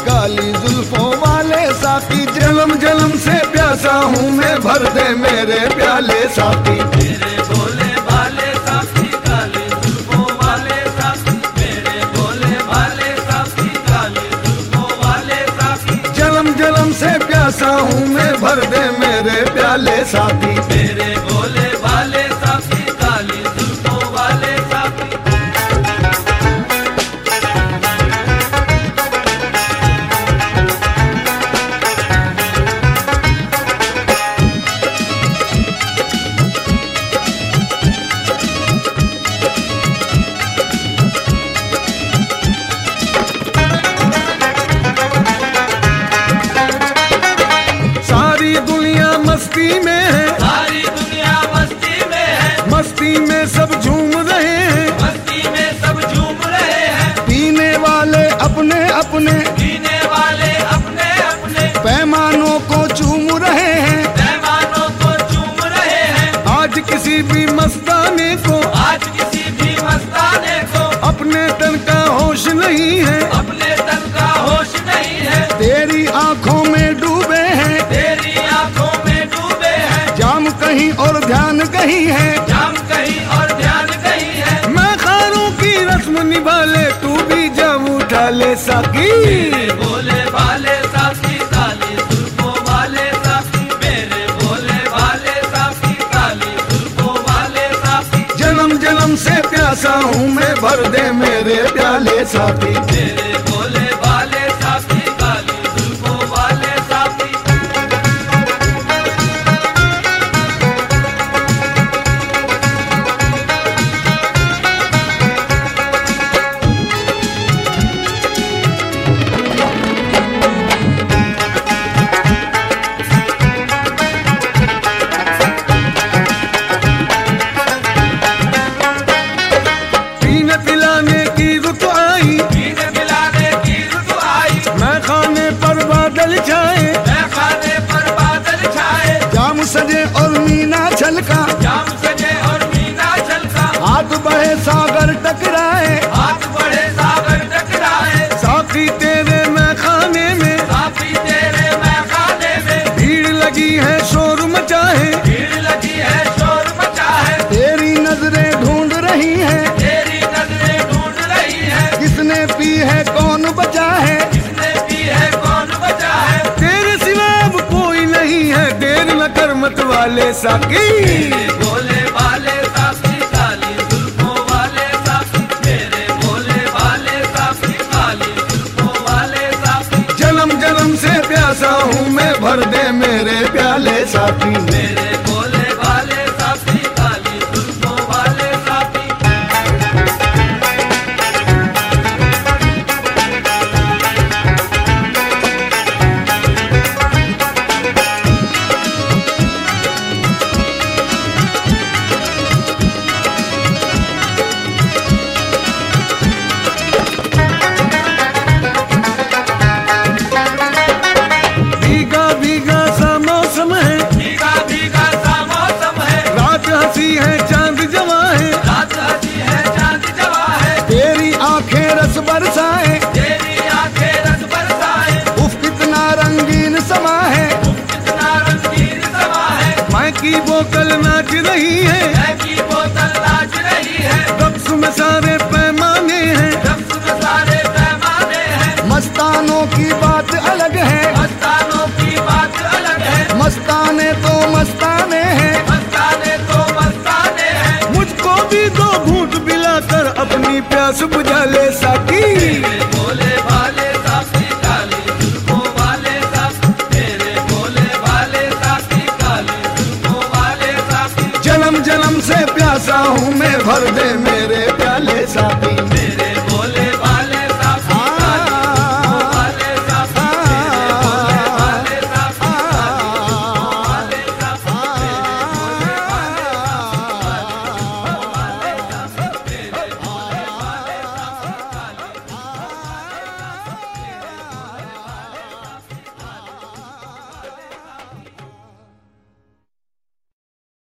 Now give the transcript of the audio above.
काली जुल्फों वाले साकी, जलम जलम से प्यासा हूँ मैं, भर दे मेरे प्याले साकी। मेरे भोले भाले साकी काली जुल्फों वाले साकी, मेरे भोले भाले साकी काली जुल्फों वाले साकी, जलम जलम से प्यासा हूँ मैं, भर दे मेरे प्याले साकी। मेरे भोले भाले साकी काली जुल्फों वाले साकी। सारी दुनिया मस्ती में है, सारी दुनिया मस्ती में है, मस्ती में सब झूम रहे हैं, मस्ती में सब झूम रहे हैं, पीने वाले अपने अपने पीने वाले अपने अपने पैमानों को चूम रहे हैं। पैमानों को चूम रहे हैं। आज किसी भी मस्ताने को, आज किसी भी मस्ताने को अपने तन का होश नहीं है, अपने तन का होश नहीं है, तेरी आंखों में डूबे हैं, तेरी आंखों में डूबे हैं, जाम कहीं और ध्यान कहीं है, जाम कहीं और ध्यान कहीं है। मैं खारों की रस्म निभा ले, तू भी जाम उठा ले साकी। मेरे भोले भाले साकी काली जुल्फों वाले साकी, मेरे भोले भाले साकी काली जुल्फों वाले साकी, जन्म जन्म से प्यासा हूँ मैं, भर दे मेरे प्याले साकी। मेरे भोले भाले साकी काली जुल्फों वाले साकी। पीने पिलाने की रुत आई, पीने पिलाने की रुत आई, मैं खाने पर बादल छाए, मैं खाने पर बादल छाए, जाम सजे और मीना छलका, जाम सजे और मीना छलका, हाथ बढ़े सागर टकराए, हाथ बढ़े सागर टकराए, साकी तेरे मैं खाने में, साथी तेरे मैं खाने में, भीड़ लगी है शोर मचा है, भीड़ लगी है शोर मचा है, तेरी नजरें ढूंढ रही हैं, तेरी नजरें ढूंढ रही है, किसने पी है कौन बचा है, किसने पी है कौन बचा है, तेरे सिवा अब कोई नहीं है, देर न कर मत वाले साकी। मेरे भोले भाले साकी काली जुल्फों वाले साकी, मेरे भोले भाले साकी काली जुल्फों वाले साकी, जन्म जन्म से प्यासा हूँ मैं, भर दे मेरे प्याले साकी। मेरे भोले भाले साकी काली जुल्फों वाले साकी। भीगा भीगा सा मौसम है, भीगा भीगा सा मौसम है, रात हंसी है चांद जवा है, रात हंसी है चांद जवा है, तेरी आंखें रस बरसाए, तेरी आंखें रस बरसाए, उफ कितना रंगीन समा है, कितना रंगीन समा है, माँ की बोतल नाच रही है, मैं की बोतल नाच रही है, रक्स में सारे पैमाने हैं, रक्स में सारे पैमाने हैं, मस्तानों की बात अलग है, मस्तानों की बात अलग है, मस्ताने तो मस्ताने हैं, मस्ताने तो मस्ताने हैं, मुझको भी दो घूंट पिलाकर अपनी प्यास बुझा ले साकी। मेरे भोले भाले साकी काली जुल्फों वाले साकी, मेरे भोले भाले साकी काली जुल्फों वाले साकी, जन्म जन्म से प्यासा हूँ मैं, भर दे मेरे प्याले साकी।